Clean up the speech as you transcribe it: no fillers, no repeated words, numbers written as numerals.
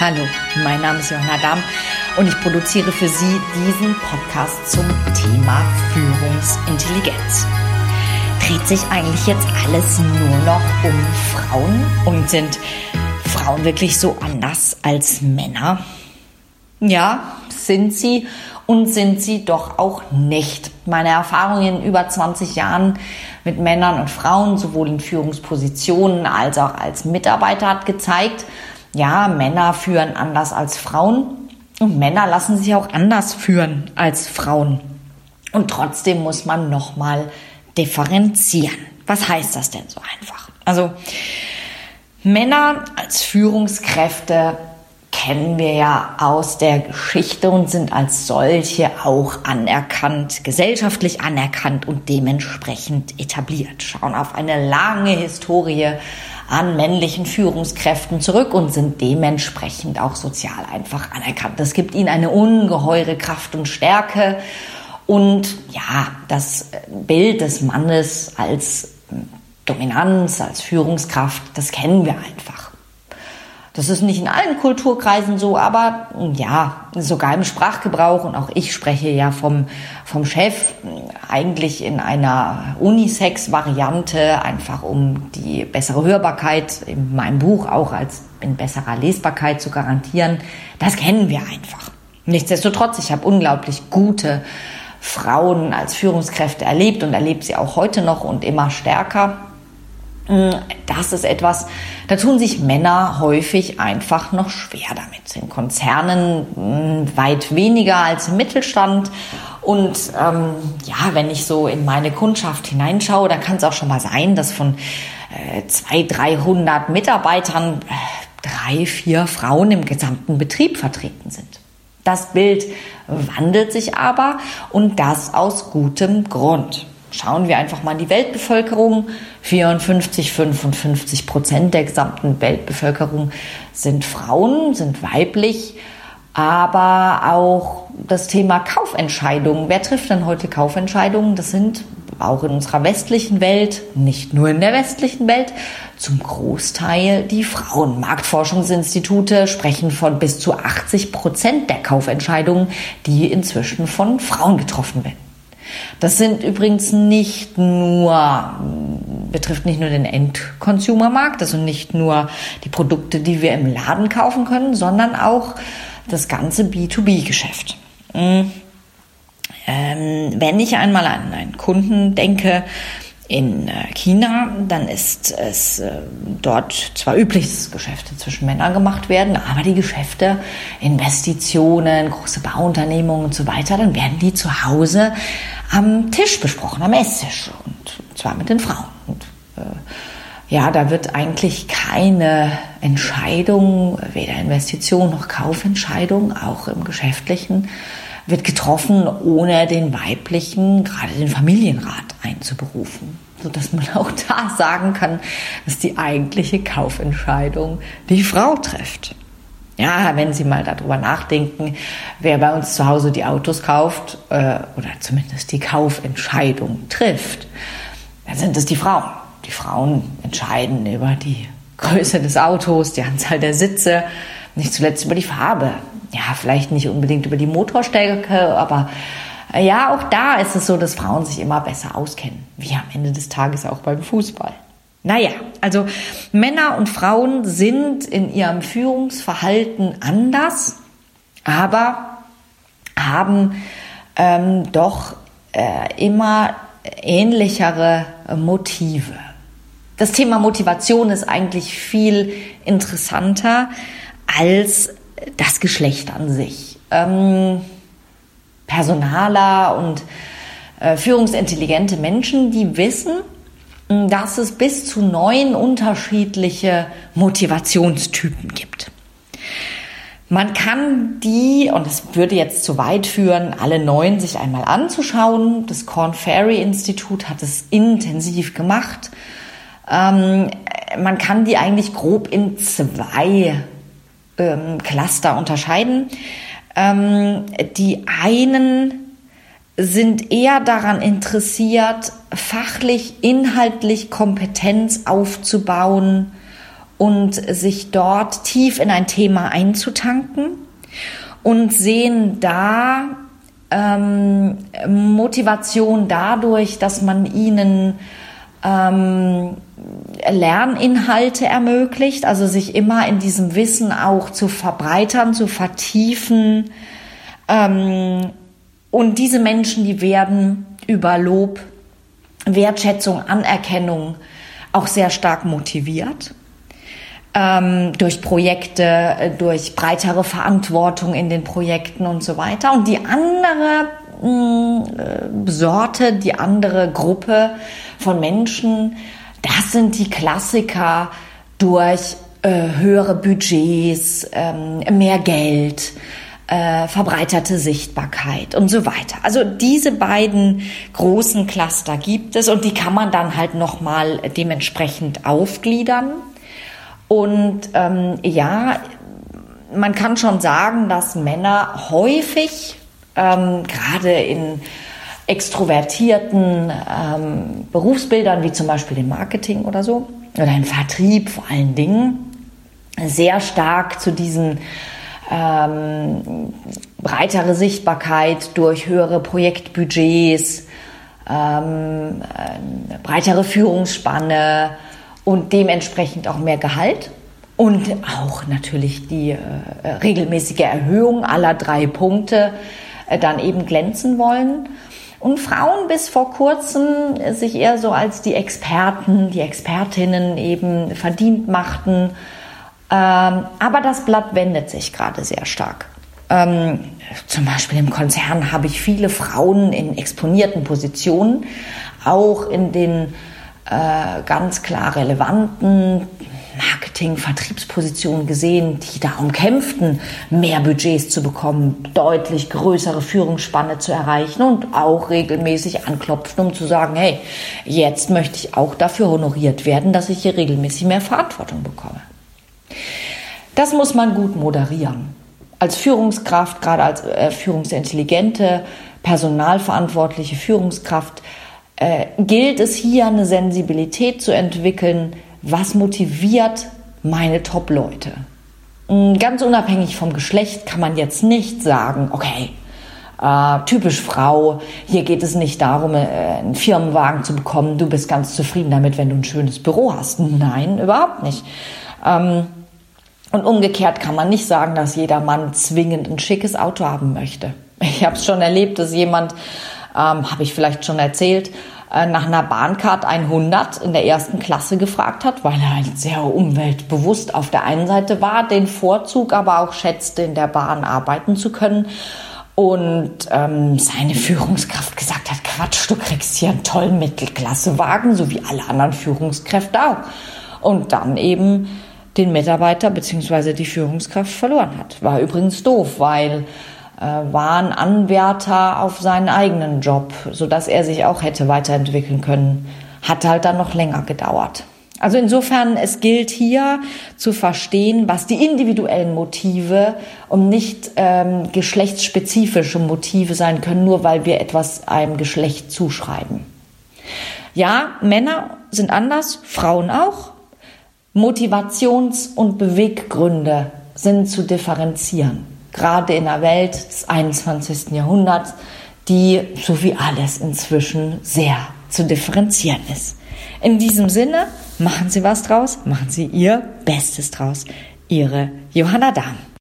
Hallo, mein Name ist Johanna Damm und ich produziere für Sie diesen Podcast zum Thema Führungsintelligenz. Dreht sich eigentlich jetzt alles nur noch um Frauen und sind Frauen wirklich so anders als Männer? Ja, sind sie und sind sie doch auch nicht. Meine Erfahrung in über 20 Jahren mit Männern und Frauen, sowohl in Führungspositionen als auch als Mitarbeiter, hat gezeigt, ja, Männer führen anders als Frauen und Männer lassen sich auch anders führen als Frauen. Und trotzdem muss man nochmal differenzieren. Was heißt das denn so einfach? Also Männer als Führungskräfte kennen wir ja aus der Geschichte und sind als solche auch anerkannt, gesellschaftlich anerkannt und dementsprechend etabliert. Schauen auf eine lange Historie an männlichen Führungskräften zurück und sind dementsprechend auch sozial einfach anerkannt. Das gibt ihnen eine ungeheure Kraft und Stärke. Und ja, das Bild des Mannes als Dominanz, als Führungskraft, das kennen wir einfach. Das ist nicht in allen Kulturkreisen so, aber ja, sogar im Sprachgebrauch, und auch ich spreche ja vom Chef, eigentlich in einer Unisex-Variante, einfach um die bessere Hörbarkeit in meinem Buch auch als in besserer Lesbarkeit zu garantieren. Das kennen wir einfach. Nichtsdestotrotz, ich habe unglaublich gute Frauen als Führungskräfte erlebt und erlebe sie auch heute noch und immer stärker. Das ist etwas, da tun sich Männer häufig einfach noch schwer damit. In Konzernen weit weniger als im Mittelstand. Und ja, wenn ich so in meine Kundschaft hineinschaue, da kann es auch schon mal sein, dass von 200-300 Mitarbeitern 3-4 Frauen im gesamten Betrieb vertreten sind. Das Bild wandelt sich aber und das aus gutem Grund. Schauen wir einfach mal in die Weltbevölkerung. 54-55% der gesamten Weltbevölkerung sind Frauen, sind weiblich. Aber auch das Thema Kaufentscheidungen. Wer trifft denn heute Kaufentscheidungen? Das sind auch in unserer westlichen Welt, nicht nur in der westlichen Welt, zum Großteil die Frauen. Marktforschungsinstitute sprechen von bis zu 80% der Kaufentscheidungen, die inzwischen von Frauen getroffen werden. Das sind übrigens betrifft nicht nur den End-Consumer-Markt, also nicht nur die Produkte, die wir im Laden kaufen können, sondern auch das ganze B2B-Geschäft. Wenn ich einmal an einen Kunden denke in China, dann ist es dort zwar üblich, dass Geschäfte zwischen Männern gemacht werden, aber die Geschäfte, Investitionen, große Bauunternehmungen und so weiter, dann werden die zu Hause am Tisch besprochen, am Esstisch, und zwar mit den Frauen. Und ja, da wird eigentlich keine Entscheidung, weder Investition noch Kaufentscheidung, auch im Geschäftlichen, wird getroffen, ohne den weiblichen, gerade den Familienrat einzuberufen, sodass man auch da sagen kann, dass die eigentliche Kaufentscheidung die Frau trifft. Ja, wenn Sie mal darüber nachdenken, wer bei uns zu Hause die Autos kauft oder zumindest die Kaufentscheidung trifft, dann sind es die Frauen. Die Frauen entscheiden über die Größe des Autos, die Anzahl der Sitze, nicht zuletzt über die Farbe. Ja, vielleicht nicht unbedingt über die Motorstärke, aber ja, auch da ist es so, dass Frauen sich immer besser auskennen, wie am Ende des Tages auch beim Fußball. Naja, also Männer und Frauen sind in ihrem Führungsverhalten anders, aber haben doch immer ähnlichere Motive. Das Thema Motivation ist eigentlich viel interessanter als das Geschlecht an sich. Personaler und führungsintelligente Menschen, die wissen, dass es bis zu 9 unterschiedliche Motivationstypen gibt. Man kann die, und es würde jetzt zu weit führen, alle 9 sich einmal anzuschauen. Das Korn Ferry Institut hat es intensiv gemacht. Man kann die eigentlich grob in 2 Cluster unterscheiden. Die einen sind eher daran interessiert, fachlich, inhaltlich Kompetenz aufzubauen und sich dort tief in ein Thema einzutanken und sehen da Motivation dadurch, dass man ihnen Lerninhalte ermöglicht, also sich immer in diesem Wissen auch zu verbreitern, zu vertiefen. Und diese Menschen, die werden über Lob, Wertschätzung, Anerkennung auch sehr stark motiviert. Durch Projekte, durch breitere Verantwortung in den Projekten und so weiter. Und die andere Sorte, die andere Gruppe von Menschen, das sind die Klassiker durch höhere Budgets, mehr Geld, verbreiterte Sichtbarkeit und so weiter. Also diese beiden großen Cluster gibt es und die kann man dann halt nochmal dementsprechend aufgliedern. Und ja, man kann schon sagen, dass Männer häufig, gerade in extrovertierten Berufsbildern, wie zum Beispiel im Marketing oder so, oder im Vertrieb vor allen Dingen, sehr stark zu diesen breitere Sichtbarkeit durch höhere Projektbudgets, breitere Führungsspanne und dementsprechend auch mehr Gehalt und auch natürlich die regelmäßige Erhöhung aller 3 Punkte dann eben glänzen wollen. Und Frauen bis vor kurzem sich eher so als die Experten, die Expertinnen eben verdient machten. Aber das Blatt wendet sich gerade sehr stark. Zum Beispiel im Konzern habe ich viele Frauen in exponierten Positionen, auch in den ganz klar relevanten Marketing-, Vertriebspositionen gesehen, die darum kämpften, mehr Budgets zu bekommen, deutlich größere Führungsspanne zu erreichen und auch regelmäßig anklopften, um zu sagen, hey, jetzt möchte ich auch dafür honoriert werden, dass ich hier regelmäßig mehr Verantwortung bekomme. Das muss man gut moderieren. Als Führungskraft, gerade als führungsintelligente, personalverantwortliche Führungskraft, gilt es hier eine Sensibilität zu entwickeln, was motiviert meine Top-Leute. Ganz unabhängig vom Geschlecht kann man jetzt nicht sagen, okay, typisch Frau, hier geht es nicht darum, einen Firmenwagen zu bekommen, du bist ganz zufrieden damit, wenn du ein schönes Büro hast. Nein, überhaupt nicht. Und umgekehrt kann man nicht sagen, dass jeder Mann zwingend ein schickes Auto haben möchte. Ich habe es schon erlebt, dass jemand, habe ich vielleicht schon erzählt, nach einer Bahncard 100 in der 1. Klasse gefragt hat, weil er halt sehr umweltbewusst auf der einen Seite war, den Vorzug aber auch schätzte, in der Bahn arbeiten zu können. Und seine Führungskraft gesagt hat, Quatsch, du kriegst hier einen tollen Mittelklassewagen, so wie alle anderen Führungskräfte auch. Und dann eben den Mitarbeiter bzw. die Führungskraft verloren hat. War übrigens doof, weil war ein Anwärter auf seinen eigenen Job, sodass er sich auch hätte weiterentwickeln können. Hat halt dann noch länger gedauert. Also insofern, es gilt hier zu verstehen, was die individuellen Motive und nicht geschlechtsspezifische Motive sein können, nur weil wir etwas einem Geschlecht zuschreiben. Ja, Männer sind anders, Frauen auch. Motivations- und Beweggründe sind zu differenzieren. Gerade in der Welt des 21. Jahrhunderts, die, so wie alles inzwischen, sehr zu differenzieren ist. In diesem Sinne, machen Sie was draus, machen Sie Ihr Bestes draus. Ihre Johanna Dahm.